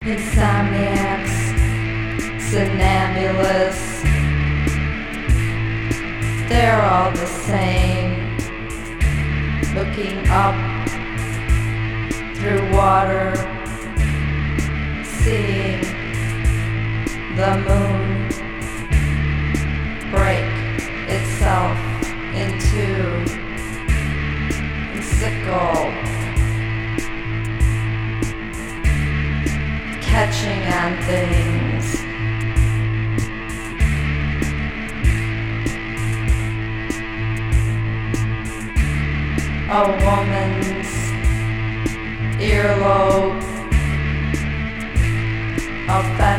insomniacs, somnambulists. They're all the same, looking up through water, seeing the moon break itself into a sickle, catching on things. A woman's earlobe, a